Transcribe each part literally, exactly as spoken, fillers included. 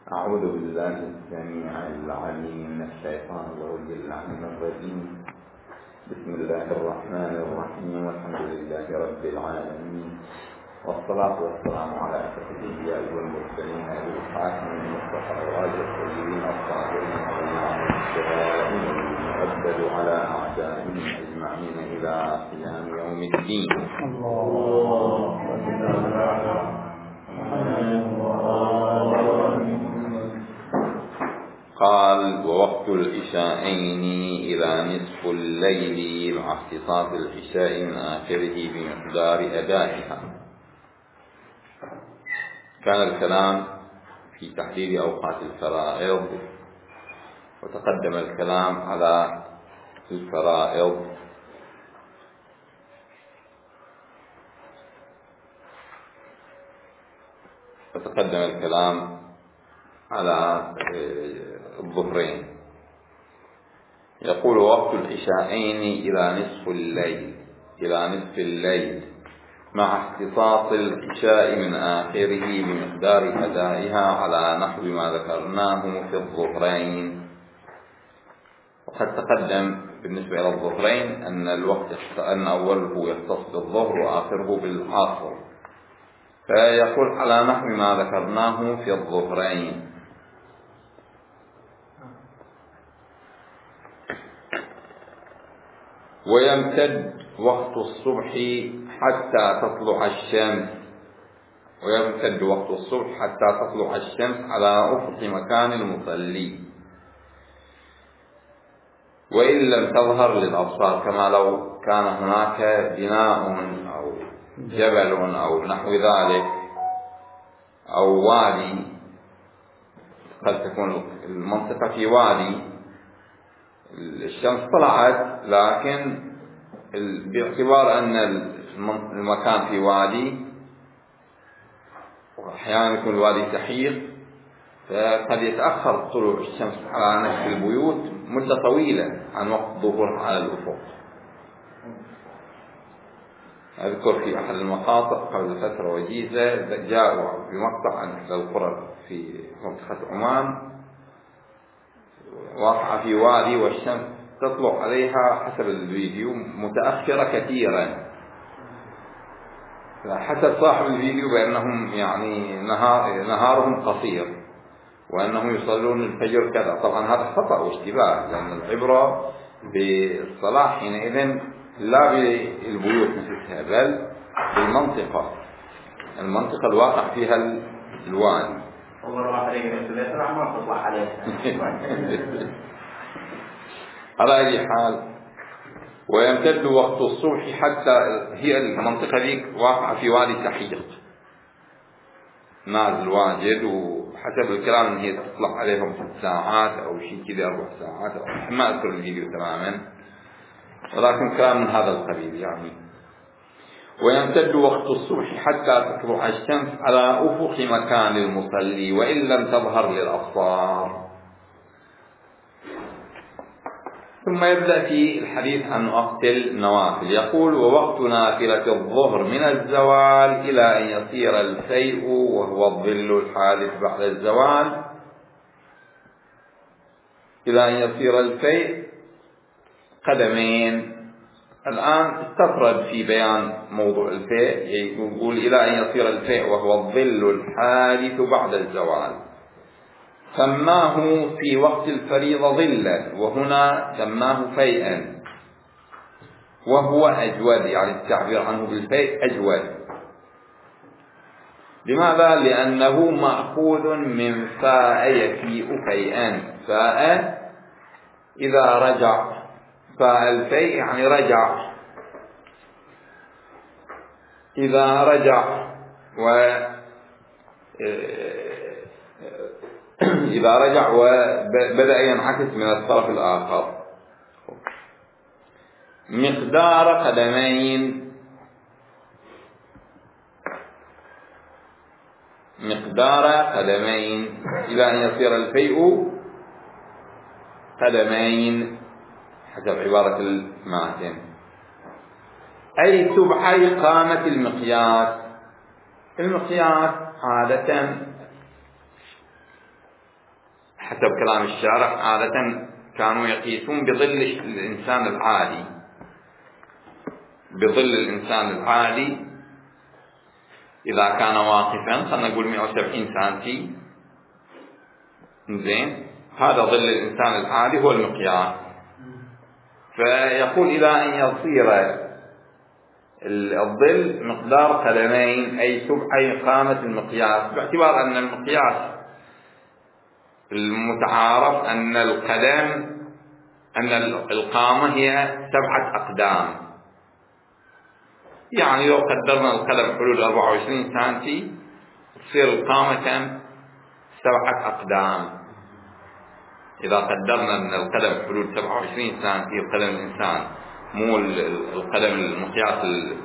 أعوذ بالله السميع العليم من الشيطان اللعين الرجيم. بسم الله الرحمن الرحيم، والحمد لله رب العالمين، والصلاة والسلام على أشرف الأنبياء والمرسلين أبي الحاكم المصطفى الغالي الطيبين الطاهرين والنعم الشرائين المؤبد على أعدائهم أجمعين إلى قيام يوم الدين. الله قال: ووقت العشاءين إلى نصف الليل مع اختصاص العشاء من آخره بمقدار أدائها. كان الكلام في تحديد أوقات الفرائض، وتقدم الكلام على الفرائض وتقدم الكلام على الظهرين. يقول: وقت العشاءين إلى نصف الليل إلى نصف الليل مع اختصاص العشاء من آخره بمقدار أدائها على نحو ما ذكرناه في الظهرين. وقد تقدم بالنسبة إلى الظهرين أن الوقت أن أوله يختص بالظهر وآخره بالعصر، فيقول على نحو ما ذكرناه في الظهرين. ويمتد وقت الصبح حتى تطلع الشمس ويمتد وقت الصبح حتى تطلع الشمس على أفق مكان المصلي، وإن لم تظهر للأبصار، كما لو كان هناك بناء أو جبل أو نحو ذلك أو وادي، قد تكون المنطقة في وادي، الشمس طلعت، لكن باعتبار أن المكان في وادي، وأحيانا يكون الوادي سحيق، فقد يتأخر طلوع الشمس على نفس البيوت مدة طويلة عن وقت ظهورها على الأفق. أذكر في أحد المقاطع قبل فترة وجيزة جاءوا بمقطع عن إحدى القرى في منطقة عمان، واقعة في وادي والشمس تطلع عليها حسب الفيديو متأخرة كثيرا، حسب صاحب الفيديو بأنهم يعني نهار نهارهم قصير وأنهم يصلون الفجر كذا. طبعا هذا خطأ واشتباه، لأن العبرة بالصلاة حينئذ لا بالبيوت نفسها بل بالمنطقة المنطقة الواقع فيها الوادي. على أي حال، ويمتد وقت الصبح حتى هي المنطقة دي واقعة في وادي سحيق نازل واجد، وحسب الكلام ان هي تطلع عليهم ست ساعات او شيء كذا، اربع ساعات او ما اذكر الفيديو تماما، ولكن كلام من هذا القبيل يعني. ويمتد وقت الصبح حتى تطلع الشمس على افق مكان المصلي وان لم تظهر للابصار. ثم يبدأ في الحديث عن وقت النوافل. يقول: ووقت نافلة الظهر من الزوال إلى أن يصير الفيء وهو الظل الحادث بعد الزوال إلى أن يصير الفيء قدمين. الآن استفرد في بيان موضوع الفيء، يقول إلى أن يصير الفيء وهو الظل الحادث بعد الزوال. سماه في وقت الفريضة ظلا، وهنا سماه فيئا، وهو أجود، يعني التعبير عنه بالفيء أجود. لماذا؟ لأنه مأخوذ من فاء يفيء فيئا، فاء إذا رجع، فاء الفيء يعني رجع، إذا رجع و إذا رجع وبدأ ينعكس من الطرف الآخر. مقدار قدمين مقدار قدمين إلى أن يصير الفيء قدمين حسب عبارة الماتن، أي سبعي قامة المقياس. المقياس عادة حسب كلام الشارح عادة كانوا يقيسون بظل الإنسان العادي، بظل الإنسان العادي إذا كان واقفا خلنا نقول مئة وسبعين سنتي، زين، هذا ظل الإنسان العادي هو المقياس. فيقول إلى أن يصير الظل مقدار قدمين أي سبع قامة المقياس، باعتبار أن المقياس المتعارف أن القدم أن القامة هي سبعة أقدام. يعني لو قدرنا القدم حدود أربعة وعشرين سنتي تصير القامة كم؟ سبعة أقدام. إذا قدرنا أن القدم حدود سبعة وعشرين سنتي القدم الإنسان، مو القدم المقياس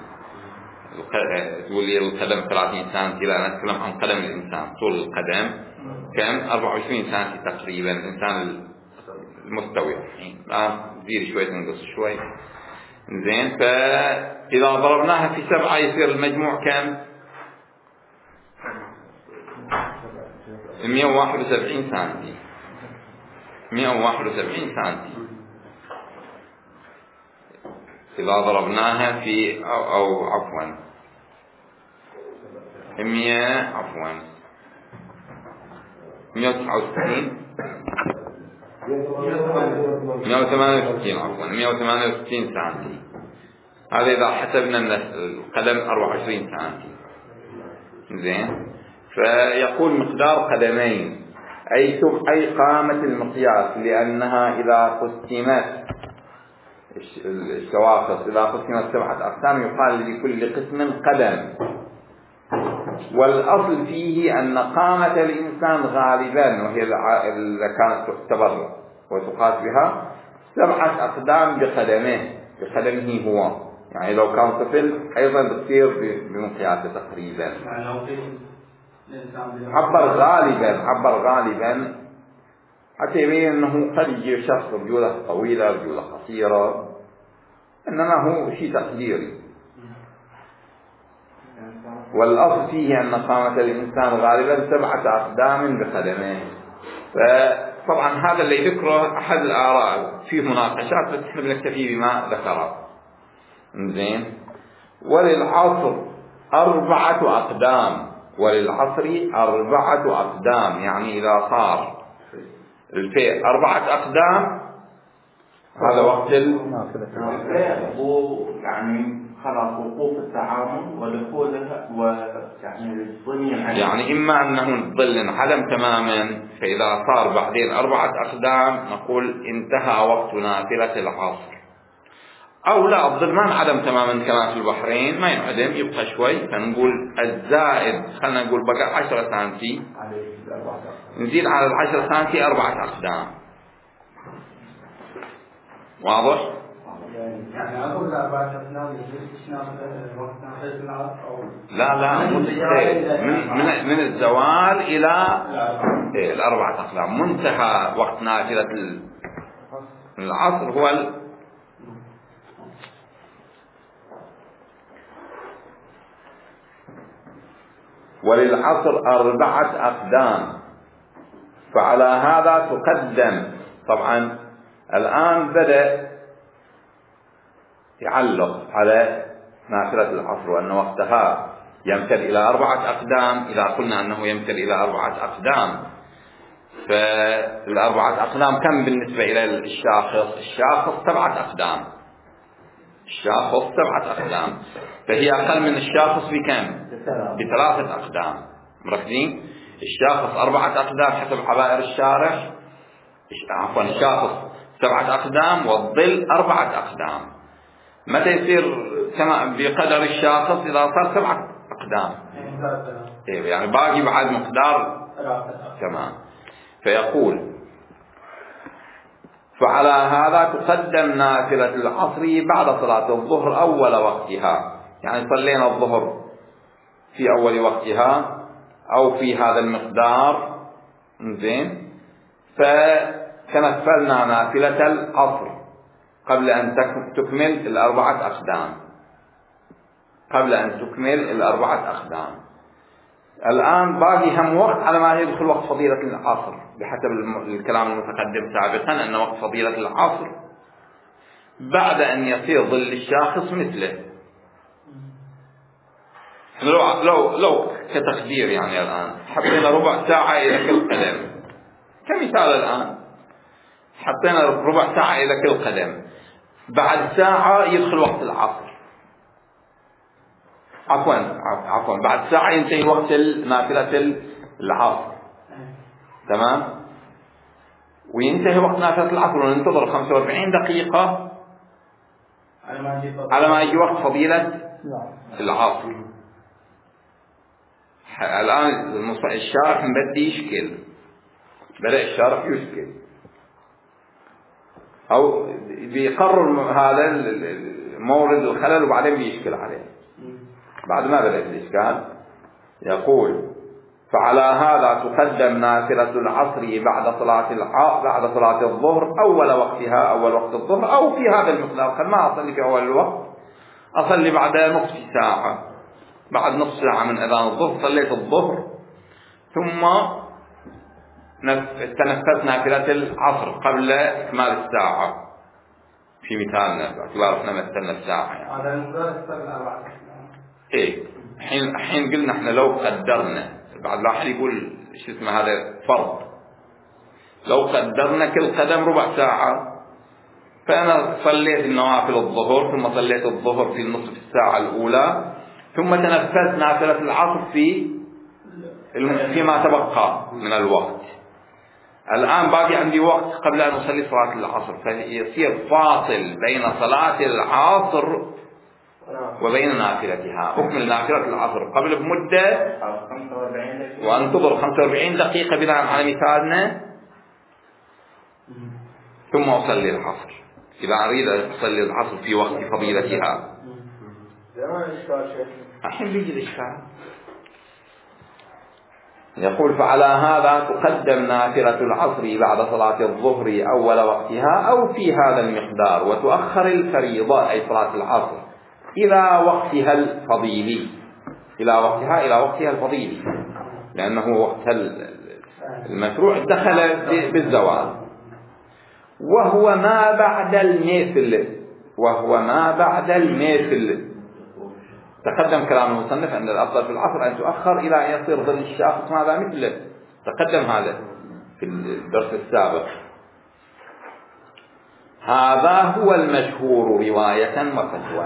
تقول لي القدم ثلاثين سنتي، لا نتكلم عن قدم الإنسان طول القدم كم؟ أربعة وعشرين سنتي تقريبا الإنسان المستوي. الآن نزيد شوي ننقص شوي، زين. فإذا ضربناها في سبعة يصير المجموع كم؟ مئة وواحد وسبعين سنتي، مئة وواحد وسبعين سنتي إذا ضربناها في أو, أو عفوا مئة عفوا مئة وتسعة وستين مئة وثمانية وستين عفوا مئة وثمانية وستين سنتي. هذا إذا حسبنا القدم أربعة وعشرين سنتي، زين. فيقول مقدار قدمين أي أي قامة المقياس، لأنها إذا قسمت الشواخص إذا قسمت سبعة أقسام يقال لكل قسم قدم. والأصل فيه أن قامة الإنسان غالبا، وهي إذا كانت تعتبر وتقاس بها، سبعة أقدام بقدمه بقدمه هو. يعني لو كان طفل أيضا بتصير بمقياسه تقريبا. عبر غالبا عبر غالبا حتى يبين أنه قد يجي شخص رجوله طويلة رجوله قصيرة، إنما هو شيء تقديري. والأصل فيه أن قامة الإنسان غالبا سبعة أقدام بقدمه. فطبعا هذا اللي ذكره أحد الآراء، فيه مناقشات بس نحن بنكتفي بما ذكره، زين. وللعصر أربعة أقدام، وللعصر أربعة أقدام، يعني إذا صار الفئة أربعة أقدام هذا وقت ال يعني خلاص وقوف التعامل ودخولها ويعني الدنيا، يعني إما أنه الظل انعدم تماما، فإذا صار بعدين أربعة أقدام نقول انتهى وقت نافلة العصر، أو لا الظل ما انعدم تماما كما في البحرين، ما ينعدم يبقى شوي، فنقول الزائد خلنا نقول بقى عشرة سنتي، نزيد على العشرة سنتي أربعة أقدام. واضح؟ يعني أقول أربعة أقدام وقت نافلة العصر أو لا لا من من من الزوال إلى الأربعة أقدام، منتهى وقت نافلة العصر هو ال وللعصر أربعة أقدام. فعلى هذا تقدم. طبعا الآن بدأ يعلق على نافلة العصر وأن وقتها يمتد إلى أربعة أقدام. إذا قلنا أنه يمتد إلى أربعة أقدام، فالأربعة أقدام كم بالنسبة إلى الشاخص؟ الشاخص سبعة أقدام، الشاخص سبعة أقدام، فهي أقل من الشاخص بكم؟ بثلاثة أقدام. مركزين؟ الشاخص أربعة أقدام حسب حبائر الشارح، عفوا الشاخص سبعة أقدام والظل أربعة أقدام. متى يصير بقدر الشاخص؟ إذا صار سبعة أقدام، يعني باقي بعد مقدار تمام. فيقول فعلى هذا تقدم نافلة العصر بعد صلاة الظهر أول وقتها، يعني صلينا الظهر في أول وقتها أو في هذا المقدار، زين، فنفلنا نافلة العصر قبل أن تكمل الأربعة أقدام، قبل أن تكمل الأربعة أقدام. الآن باقي هم وقت على ما يدخل وقت فضيلة العصر، بحسب الكلام المتقدم سابقا أن وقت فضيلة العصر بعد أن يصير ظل الشاخص مثله. لو لو لو كتقدير يعني الآن حطينا ربع ساعة إلى كل قدم كمثال، الآن حطينا ربع ساعة إلى كل قدم، بعد ساعة يدخل وقت العصر، عفوا عفوا بعد ساعة ينتهي وقت نافلة العصر، تمام، وينتهي وقت نافلة العصر وننتظر خمسة وأربعين دقيقة على ما يجي وقت فضيلة العصر. الآن الشارح بدي يشكل، بدأ الشارح يشكل أو بيقرر هذا المورد الخلل وبعدين بيشكل عليه. بعد ما بدأ الإشكال يقول: فعلى هذا تقدم نافلة العصر بعد صلاة الع... بعد صلاة الظهر أول وقتها، أول وقت الظهر، أو في هذا المقدار. قد ما أصلي في أول الوقت، أصلي بعد نصف ساعة، بعد نصف ساعة من أذان الظهر صليت الظهر، ثم تنفذت نافلة العصر قبل إكمال الساعة في مثالنا، باعتبار احنا مثلنا الساعة يعني. هذا المقدار إيه، حين حين قلنا احنا لو قدرنا، بعد لا أحد يقول شو اسمه هذا فرض، لو قدرنا كل قدم ربع ساعة، فأنا صليت النوافل الظهر، ثم صليت الظهر في النصف الساعة الأولى، ثم تنفذت نافلة العصر في فيما تبقى من الوقت. الآن باقي عندي وقت قبل أن أصلي صلاة العصر، فيصير فاصل بين صلاة العصر وبين نافلتها. أكمل نافلة العصر قبل بمدة وأنتظر خمسة وأربعين دقيقة بناء على مثالنا، ثم أصلي العصر إذا أريد أن أصلي العصر في وقت فضيلتها. الحين بيجي الإشكال. يقول: فعلى هذا تقدم نافلة العصر بعد صلاة الظهر أول وقتها أو في هذا المقدار، وتؤخر الفريضة أي صلاة العصر إلى وقتها الفضيلي، إلى وقتها إلى وقتها الفضيلي، لأنه وقت المشروع دخل بالزوال، وهو ما بعد المثل، وهو ما بعد المثل. تقدم كلام المصنف أن الأفضل في العصر أن تؤخر إلى أن يصير ظل الشاخص ماذا مثله، تقدم هذا في الدرس السابق. هذا هو المشهور رواية وفتوى،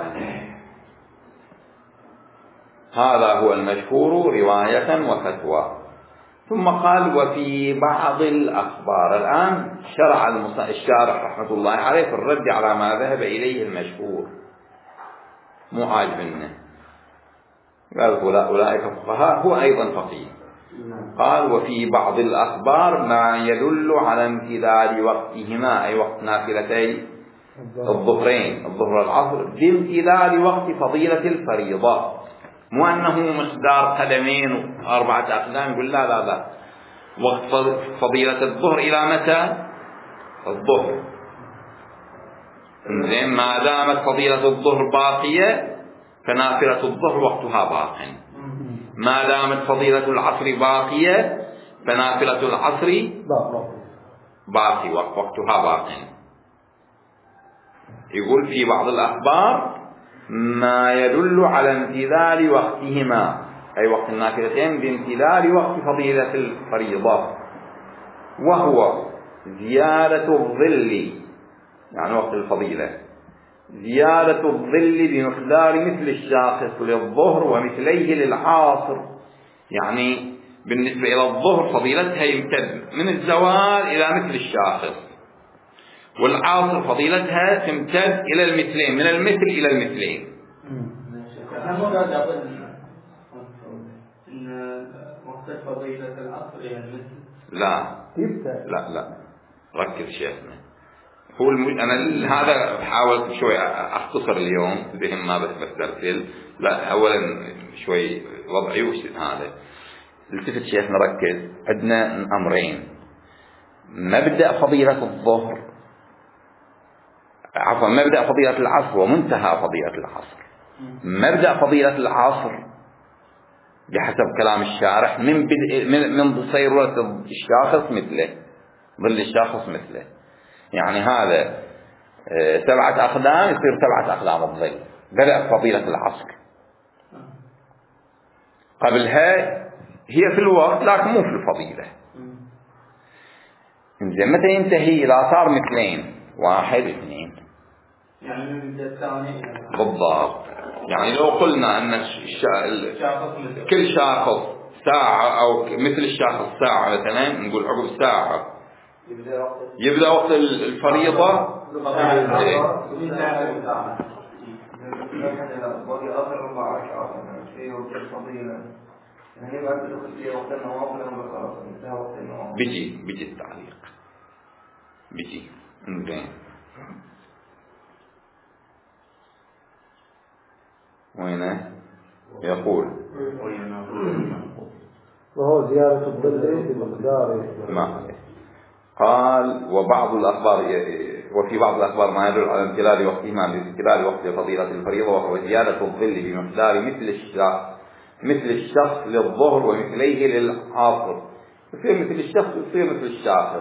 هذا هو المشهور رواية وفتوى. ثم قال: وفي بعض الأخبار. الآن شرع الشارح رحمة الله عليه في الرد على ما ذهب إليه المشهور، مو عاجبنا، قال أولئك فقهاء، هو أيضا فقيه. قال: وفي بعض الأخبار ما يدل على امتداد وقتهما، أي وقت نافلتي الظهرين الظهر والعصر، بامتداد وقت فضيلة الفريضة، مو أنه مقدار قدمين وأربعة أقدام. يقول لا لا لا، وقت فضيلة الظهر إلى متى؟ الظهر. زين، ما دامت فضيلة الظهر باقية فنافلة الظهر وقتها باق، ما دامت فضيلة العصر باقية فنافلة العصر باقي وقتها باق. يقول: في بعض الأخبار ما يدل على امتداد وقتهما، أي وقت النافلتين بامتداد وقت فضيلة الفريضة، وهو زيادة الظل، يعني وقت الفضيلة زيادة الظل بمقدار مثل الشاخص للظهر ومثليه للعصر. يعني بالنسبة إلى الظهر فضيلتها يمتد من الزوال إلى مثل الشاخص، والعصر فضيلتها تمتد إلى المثلين، من المثل إلى المثلين. وقت فضيلة العصر إلى المثل؟ لا لا لا، ركز شيخنا. هو الم... أنا هذا حاولت شوي أختصر اليوم بهم ما بس بسترسل. لا، أولا شوي وضعي وش هذا. التفت شيخنا، ركز. عندنا أمرين: مبدأ فضيلة الظهر، عفوا مبدأ فضيلة العصر ومنتهى فضيلة العصر. مبدأ فضيلة العصر بحسب كلام الشارح من بدء من من صيرورة الشاخص مثله، ظل الشاخص مثله. يعني هذا سبعة أقدام يصير سبعة أقدام الظل، بدأ فضيلة العصر. قبلها هي في الوقت لكن مو في الفضيلة. إنزين متى ينتهي؟ إذا صار مثلين، واحد اثنين، يعني من البداية الثاني بالضبط. يعني لو قلنا أن الشا... كل شاخص ساعة أو مثل الشاخص ساعة مثلا، نقول عقب ساعة يبدأ وقت الفريضة. بيجي بيجي التعليق بيجي انزين. وهنا يقول وهو زيارة الظل بمقدار ما قال وبعض الأخبار وفي بعض الأخبار ما يدل على امتلال وقتهما بامتلال وقت فضيلة الفريضة، وهو زيادة الظل بمقدار مثل الشخص مثل الشخص للظهر ومثليه للعصر. يصير مثل الشخص يصير مثل الشاخص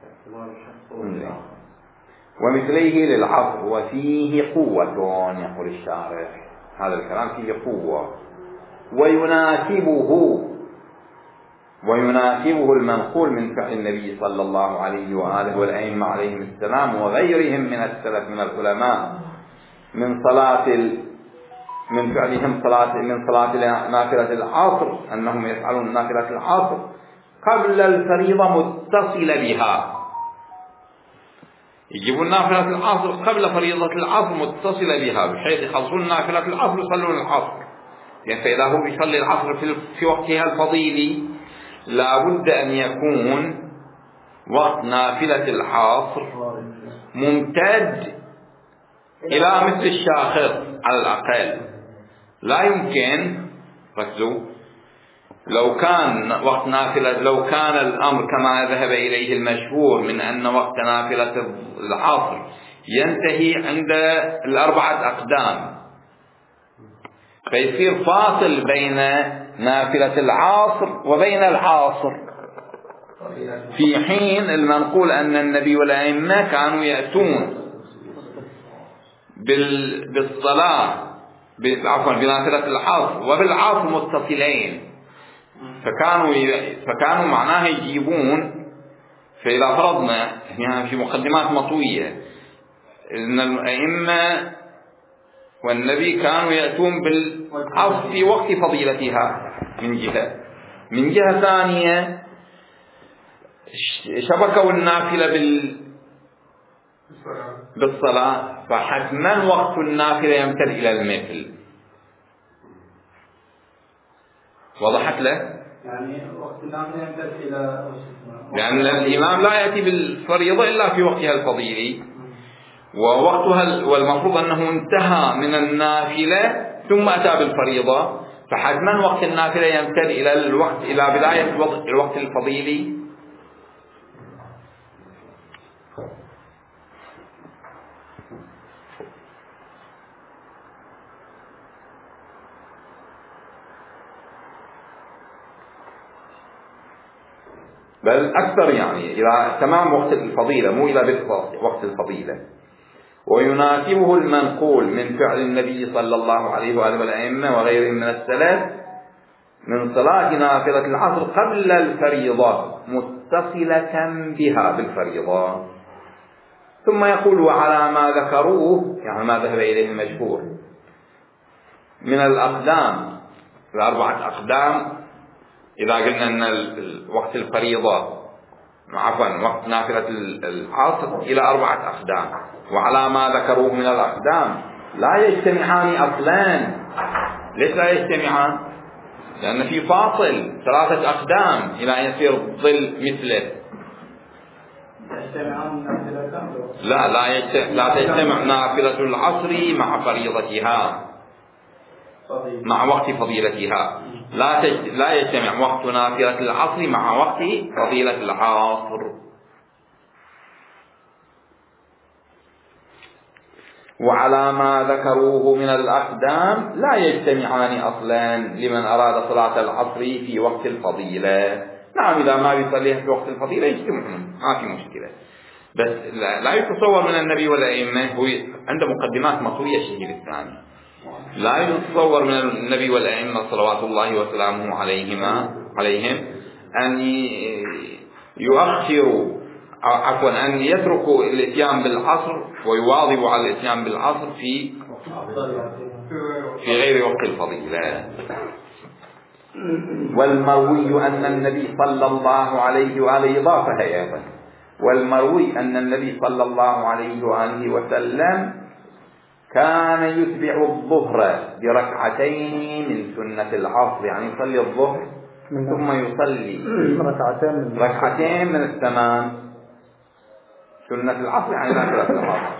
ومثليه للعصر. وفيه قوة، يقول الشارح هذا الكلام فيه قوة، ويناسبه ويناسبه المنقول من فعل النبي صلى الله عليه وآله والأئمة عليهم السلام وغيرهم من السلف من العلماء من صلاة ال... من فعلهم صلاة من صلاة نافلة العصر، أنهم يفعلون نافلة العصر قبل الفريضة متصلة بها. يجيبون نافلة العصر قبل فريضة العصر متصلة بها، بحيث يخلصون نافلة العصر يصلون العصر. يعني فإذا هو يصلي العصر في, في وقتها الفضيلي لا بد أن يكون وقت نافلة العصر ممتد إلى مثل الشاخص على الأقل. لا يمكن، ركزوا، لو كان وقت نافلة لو كان الأمر كما ذهب إليه المشهور من أن وقت نافلة العصر ينتهي عند الأربعة أقدام، فيصير فاصل بين نافلة العصر وبين العصر، في حين المنقول أن النبي والأئمة كانوا يأتون بالصلاة عفوا بنافلة العصر وبالعصر متصلين، فكانوا فكانوا معناها يجيبون. فإذا فرضنا يعني في مقدمات مطوية أن الأئمة والنبي كانوا يأتون بالعصر في وقت فضيلتها من جهة، من جهة ثانية شبكوا النافلة بال بالصلاة، فحتما وقت النافلة يمتد إلى المثل. وضحت له؟ يعني وقت النافلة يمتد إلى، لأن الإمام لا يأتي بالفريضة إلا في وقتها الفضيلي، ووقتها والمفروض أنه انتهى من النافلة ثم أتى بالفريضة، فحتما وقت النافلة يمتد إلى الوقت إلى بداية الوقت الفضيلي. بل أكثر، يعني إلى تمام وقت الفضيلة مو إلى بدء وقت الفضيلة. ويناسبه المنقول من فعل النبي صلى الله عليه وآله والأئمة وغيرهم من السلف من صلاة نافلة العصر قبل الفريضة متصلة بها بالفريضة. ثم يقول وعلى ما ذكروه، يعني ما ذهب إليه المشهور من الأقدام الأربعة أقدام، إذا قلنا أن وقت الفريضة عفوا وقت نافلة العصر إلى أربعة أقدام، وعلى ما ذكروه من الأقدام لا يجتمعان أصلا. ليش لا يجتمعان؟ لأن في فاصل ثلاثة أقدام إلى أن يصير ظل مثله. لا لا يجتمع لا تجتمع نافلة العصر مع فريضتها مع وقت فضيلتها، لا تجت... لا يجتمع وقت نافلة العصر مع وقت فضيلة العصر. وعلى ما ذكروه من الأقدام لا يجتمعان أصلا لمن أراد صلاة العصر في وقت الفضيلة. نعم إذا ما بيصليها في وقت الفضيلة يجتمعون ما في مشكلة، بس لا يتصور من النبي والأئمة، هو عنده مقدمات مطوية الشهيد الثاني، لا يتصور من النبي والأئمة صلوات الله وسلامه عليهما عليهم أن يؤخروا عفوا أن يتركوا الاتيان بالعصر ويواظبوا على الاتيان بالعصر في في غير وقت الفضيلة. والمروي أن النبي صلى الله عليه وآله إضافة أيضا والمروي أن النبي صلى الله عليه وآله وسلم كان يتبع الظهر بركعتين من سنة العصر، يعني يصلي الظهر ثم يصلي ركعتين ركعتين من الثمان سنة العصر، يعني نافلة العصر.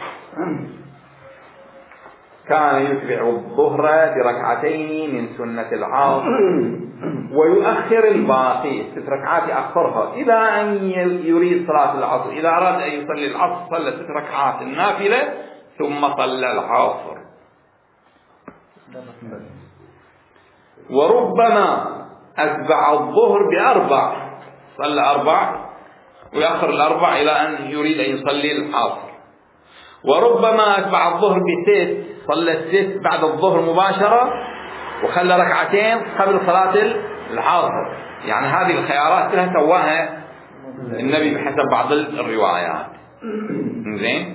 كان يتبع الظهر بركعتين من سنة العصر ويؤخر الباقي ست ركعات يأخرها إلى أن يريد صلاة العصر. إذا أراد أن يصلي العصر صلى ست ركعات النافلة ثم صلى العصر. وربما أتبع الظهر بأربع، صلى أربع ويأخر الأربع إلى أن يريد أن يصلي العصر. وربما أتبع الظهر بست، صلى الست بعد الظهر مباشرة وخلى ركعتين قبل صلاة العصر. يعني هذه الخيارات كلها سواها النبي بحسب بعض الروايات. زين،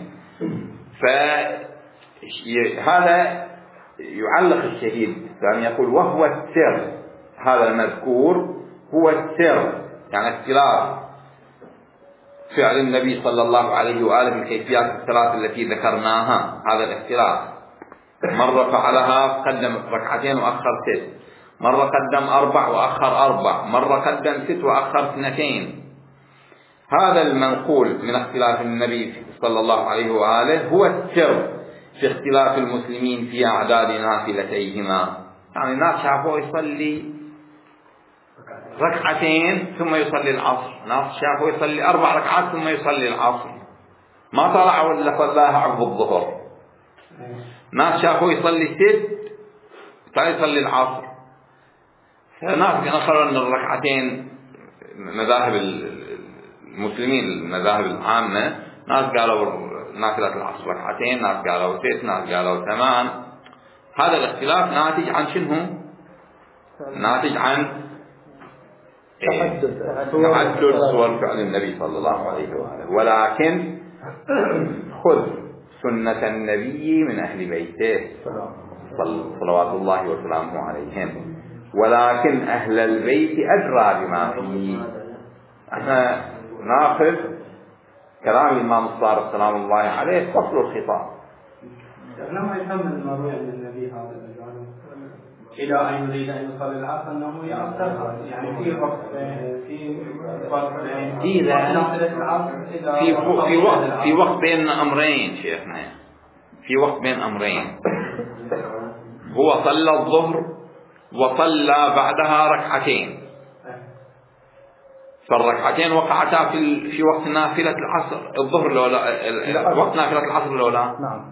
فهذا يعلق الشهيد يعني يقول وهو السر، هذا المذكور هو السر، يعني اختلاف فعل النبي صلى الله عليه وآله من كيفيات الصلاة التي ذكرناها، هذا الاختلاف. مرة فعلها قدم ركعتين وأخر ست، مرة قدم أربع وأخر أربع، مرة قدم ست وأخر اثنتين. هذا المنقول من اختلاف النبي صلى الله عليه وآله هو السر في اختلاف المسلمين في أعداد نافلتيهما. يعني الناس شافوه يصلي ركعتين ثم يصلي العصر، ناس شافوه يصلي أربع ركعات ثم يصلي العصر، ما طلعوا إلا صلاها عقب الظهر. ناس شافوه يصلي ست فيصلي العصر. ناس نقروا أن الركعتين مذاهب المسلمين المذاهب العامة، ناس قالوا نافلة العصر ركعتين، ناس قالوا ست، ناس قالوا ثمان. هذا الاختلاف ناتج عن شنو؟ ناتج عن تعدد صور فعل النبي صلى الله عليه وآله. ولكن خذ سنة النبي من أهل بيته صلوات الله وسلامه عليهم، ولكن أهل البيت أدرى بما فيه. احنا ناخذ كلام الإمام الصادق سلام الله عليه فصل الخطاب. احنا ما يفهم المروي عن النبي هذا إلى أن يريد أن يصلي العصر أنه يأخرها، يعني في وقت في وقت في في وقت في وقت بين أمرين شيخنا، في وقت بين أمرين. هو صلى الظهر وصلى بعدها ركعتين، فالركعتين وقعتا في في وقت نافلة العصر الظهر لولا وقت نافلة العصر لولا نعم.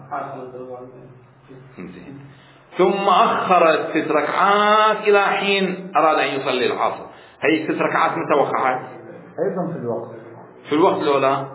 ثم أخر ست ركعات إلى حين أراد أن يصلي العصر. هي ست ركعات متى وقعت؟ أيضا في الوقت في الوقت لولا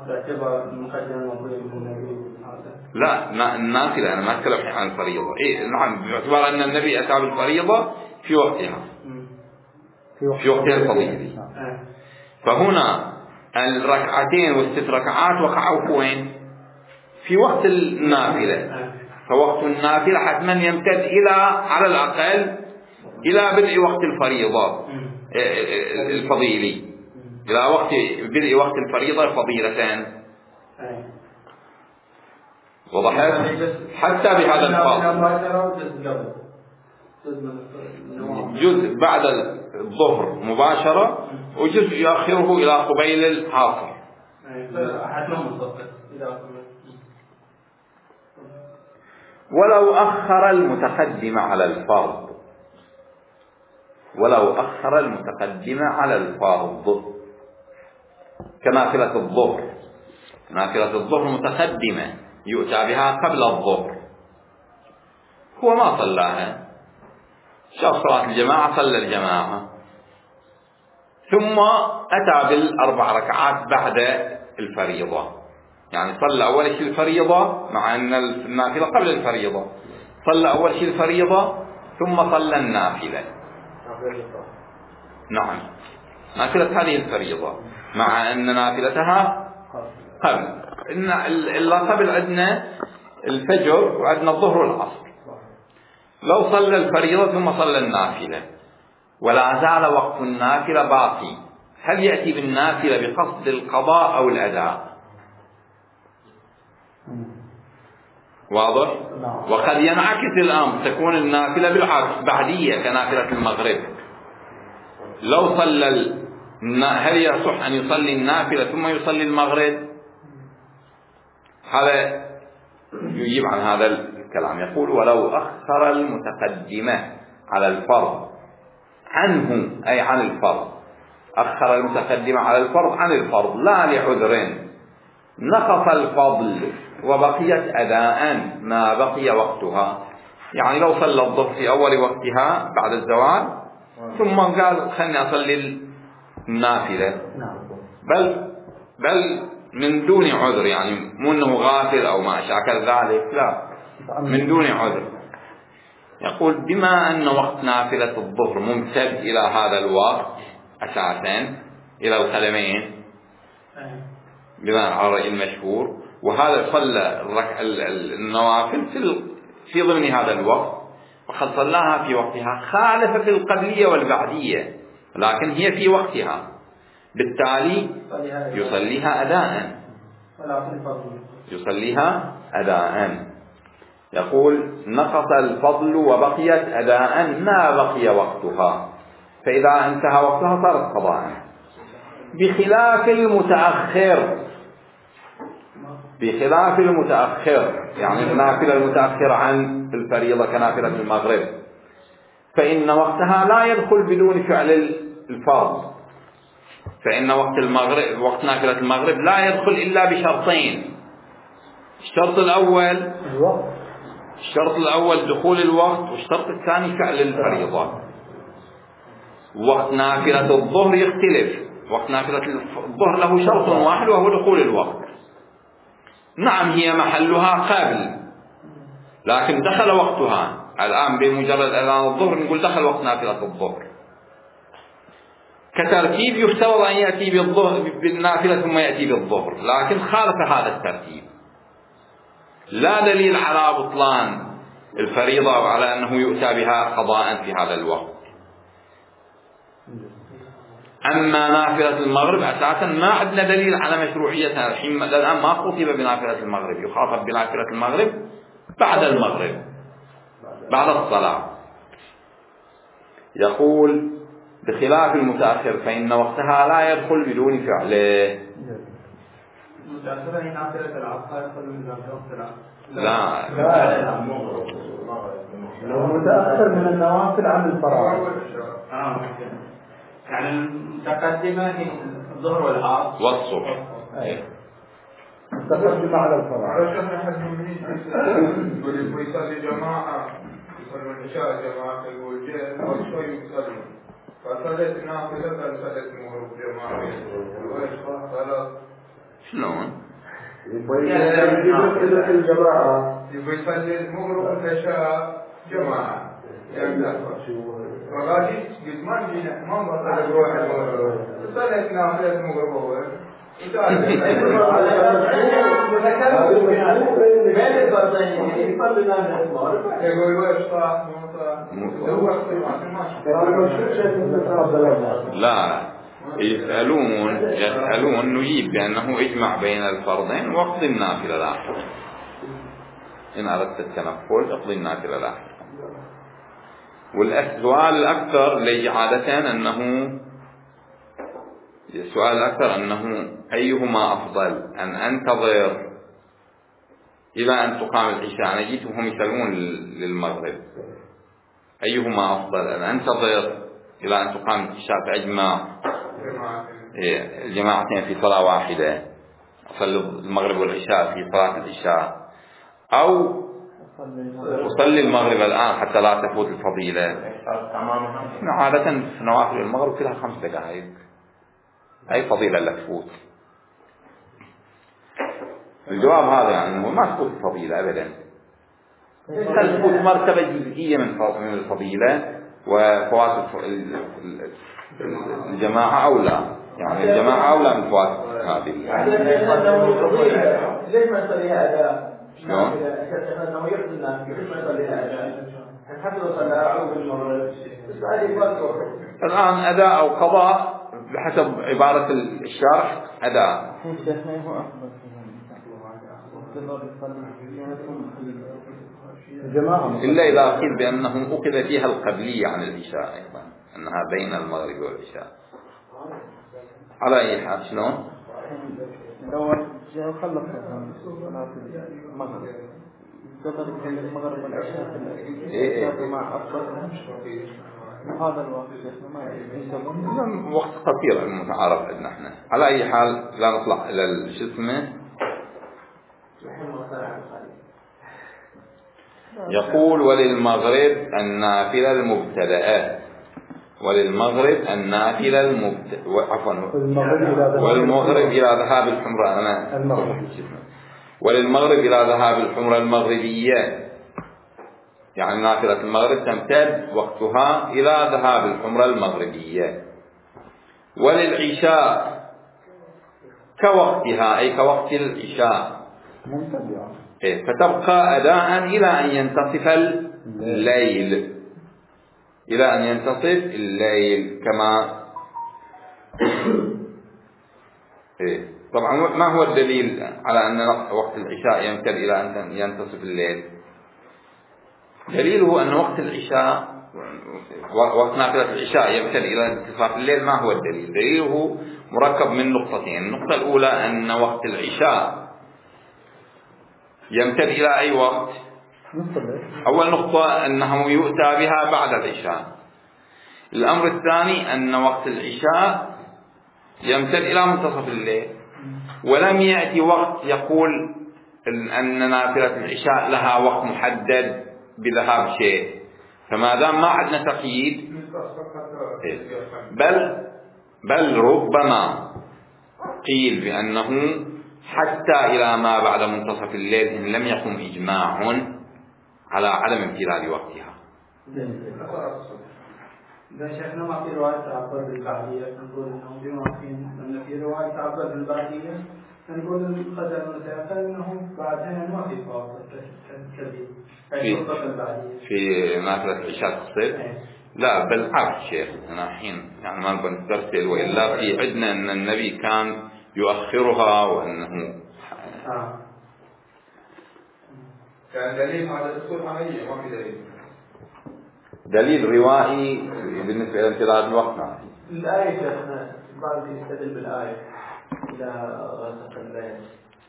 لا النافلة. أنا ما أتكلم الحين عن الفريضة. إيه نعم، باعتبار أن النبي أتى بالفريضة في وقتها في وقتها الفضيلي. فهنا الركعتين والست ركعات وقعوا وين؟ في وقت النافلة. فوقت النافلة حتما يمتد إلى على الأقل إلى بدء وقت الفريضة الفضيلي، إلى وقت بدء وقت الفريضة الفضيلتان. وضحت؟ حتى بهذا الفاصل جزء بعد الظهر مباشرة وجزء يؤخره إلى قبيل العصر. ولو أخر المتقدم على الفرض ولو أخر المتقدم على الفرض كنافلة الظهر. نافلة الظهر متقدمة يؤتى بها قبل الظهر، هو ما صلاها، شاف صلاة الجماعة صلى الجماعة، ثم أتى بالأربع ركعات بعد الفريضة، يعني صلى أول شيء الفريضة مع أن النافلة قبل الفريضة، صلى أول شيء الفريضة ثم صلى النافلة. نعم، نافلة هذه الفريضة مع أن نافلتها قبل. إن اللي قبل عندنا الفجر وعندنا الظهر والعصر. لو صلى الفريضة ثم صلى النافلة ولا زال وقت النافلة باقي، هل يأتي بالنافلة بقصد القضاء أو الأداء؟ واضح؟ وقد ينعكس الأمر، تكون النافلة بالعكس بعدية كنافلة المغرب. لو صلى ال... هل يصح أن يصلي النافلة ثم يصلي المغرب؟ هذا يجيب عن هذا الكلام، يقول ولو أخر المتقدمة على الفرض عنه، أي عن الفرض، أخر المتقدمة على الفرض عن الفرض لا لعذر، نقص الفضل وبقيت أداء ما بقي وقتها. يعني لو صلى الظهر في أول وقتها بعد الزوال ثم قال خلني أصلي النافلة، بل بل من دون عذر، يعني مو أنه غافل أو ما أشاكل ذلك، لا، من دون عذر. يقول بما أن وقت نافلة الظهر ممتد إلى هذا الوقت أساسا إلى القدمين بما على الرأي المشهور، وهذا صلى النوافل في ضمن هذا الوقت وقد صلاها في وقتها، خالف في القبلية والبعدية لكن هي في وقتها، بالتالي يصليها أداء، يصليها أداء. يقول نقص الفضل وبقيت أداء ما بقي وقتها، فإذا انتهى وقتها صارت قضاء، بخلاف المتأخر، بخلاف المتأخر يعني النافلة المتأخرة عن الفريضة كنافلة المغرب، فإن وقتها لا يدخل بدون فعل الفرض، فإن وقت المغرب وقت نافلة المغرب لا يدخل إلا بشرطين. الشرط الأول الشرط الأول دخول الوقت، والشرط الثاني فعل الفريضة. وقت نافلة الظهر يختلف، وقت نافلة الظهر له شرط واحد وهو دخول الوقت. نعم هي محلها قبل، لكن دخل وقتها الآن بمجرد أذان الظهر نقول دخل وقت نافلة الظهر. كترتيب يفترض أن يأتي بالظهر بالنافلة ثم يأتي بالظهر، لكن خالف هذا الترتيب، لا دليل على بطلان الفريضة أو على أنه يؤتى بها قضاء في هذا الوقت. أما نافلة المغرب أساسا ما عندنا دليل على مشروعيتها، الحين الآن ما خطب بنافلة المغرب، يخاطب بنافلة المغرب بعد المغرب بعد الصلاة. يقول بخلاف المتأخر فإن وقتها لا يدخل بدون فعله. المتأخر هي نافلة العصر يدخل من وقت العصر؟ لا لا، المتأخر من النوافل عن الفرائض. اه يعني المتقدمة هي الظهر والعصر والصبح. متقدمة على الفرائض. يقول يصلي جماعة، يصلي العشاء جماعة الوجه أو شوي يصلي، فصلت نافلة فصلت المغرب جماعة ثلاث. شلون؟ يبغى يصلي الجماعة، يبغى يصلي المغرب والعشاء جماعة، يعني وغادي قلت ما نجينا ما نبطل نروح المغرب، صليت نافلة المغرب أول يقول وش صح لا يسألون يسألون نجيب بأنه إجمع بين الفرضين واقضي النافلة الآخرة، إن أردت التنفل اقضي النافلة الآخرة. والسؤال الأكثر لي عادة أنه السؤال الأكثر أنه أيهما أفضل، أن أنتظر إلى أن تقام العشاء، أنا جيت وهم يسلمون للمغرب، أيهما أفضل، أن أنتظر إلى أن تقام العشاء فأجمع الجماعتين في صلاة واحدة، أصلي المغرب والعشاء في صلاة العشاء، أو وصلي المغرب الآن حتى لا تفوت الفضيلة. عادة في نوافل المغرب كلها خمس دقائق، أي فضيلة لا تفوت. الجواب هذا يعني أنه ما تفوت الفضيلة أبدا، هل تفوت مرتبة جزئية من الفضيلة وفوات الجماعة أو لا، يعني الجماعة أو لا من فوات هذه. ليش ما نصليها أداء؟ شلون؟ لأنه يحب الناس ليش ما نصليها أداء؟ حتى لو صلى أعوذ بالمغرب الآن أداء أو قضاء بحسب عبارة الشارح أداء. إلا إذا قيل بأنه أخذ فيها القبلية عن العشاء أيضا، أنها بين المغرب والعشاء. على أي حال شلون؟ لو خلص صلاة المغرب قدر المغرب والعشاء مع أفضل هذا الوقت ما وقت قصير المتعارف عندنا احنا. على أي حال لا نطلع إلى الجسم. يقول وللمغرب النافلة المبتدأة، وللمغرب النافلة المبتدأة عفوا والمغرب إلى ذهاب الحمرة أنا وللمغرب إلى ذهاب الحمرة المغربية، يعني نافلة المغرب تمتد وقتها إلى ذهاب الحمرة المغربية. وللعشاء كوقتها أي كوقت العشاء فتبقى أداء إلى أن ينتصف الليل، إلى أن ينتصف الليل كما إيه. طبعا ما هو الدليل على أن وقت العشاء يمتد إلى أن ينتصف الليل؟ دليله أن وقت العشاء وقت نافلة العشاء يمتد إلى انتصاف الليل. ما هو الدليل؟ دليله مركب من نقطتين. النقطة الأولى أن وقت العشاء يمتد إلى أي وقت؟ أول نقطة أنه يؤتى بها بعد العشاء. الأمر الثاني أن وقت العشاء يمتد إلى منتصف الليل، ولم يأتي وقت يقول أن نافلة العشاء لها وقت محدد بذهاب شيء. فما دام ما عندنا تقييد بل بل ربما قيل بأنه حتى إلى ما بعد منتصف الليل إن لم يقم إجماع على عدم امتداد وقتها. إذا شفنا ما في رواية تعبر بالبعدية نقول إنه بما أن في رواية تعبر بالبعدية نقول القدر المتأخر إنه بعدها ما في فاصل كبير في في نافلة العشاء تصير. لا بالعكس شيخ، أنا الحين يعني ما نبغى نسترسل، وإلا في عندنا أن النبي كان يؤخرها وأنه آه. كان دليل على الأصول حقيقية ما في دليل. دليل روائي بالنسبة إلى امتداد الوقت. الآية شيخنا بعض يستدل بالآية إلى غسق الليل.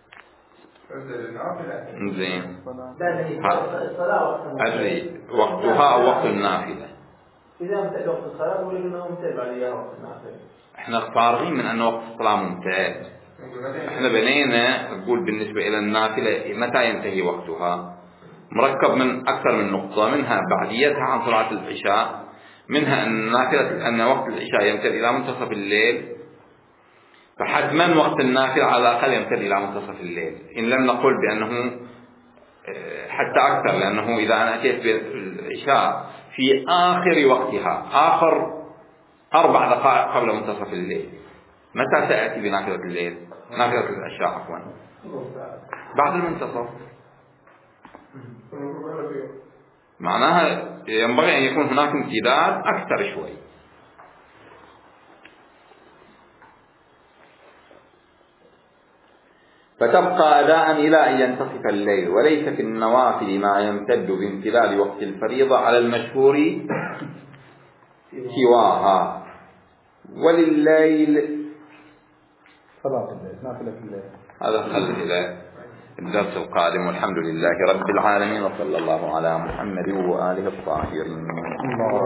زين. الصلاة أدري وقتها أو وقت النافلة. إذا امتد وقت الصلاة نقول إنه امتد بعدها وقت النافلة. إحنا فارغين من أن وقت الصلاة ممتاز. إحنا بنينا نقول بالنسبة إلى النافلة متى ينتهي وقتها، مركب من أكثر من نقطة، منها بعديتها عن صلاة العشاء، منها أن النافلة أن وقت العشاء يمتد إلى منتصف الليل، فحتما وقت النافلة على الأقل يمتد إلى منتصف الليل إن لم نقل بأنه حتى أكثر، لأنه إذا أنا أتيت بالعشاء في آخر وقتها آخر أربع دقائق قبل منتصف الليل، متى سأتي بنافلة الليل؟ نافلة العشاء عفوا بعد المنتصف. معناها ينبغي أن يكون هناك امتداد أكثر شوي. فتبقى أداء إلى أن ينتصف الليل، وليس في النوافل ما يمتد بامتداد وقت الفريضة على المشهور سواها. ولليل صلاة الليل نافلة الليل. هذا خلف إلى الدرس القادم، والحمد لله رب العالمين، وصلى الله على محمد وآله الطاهرين.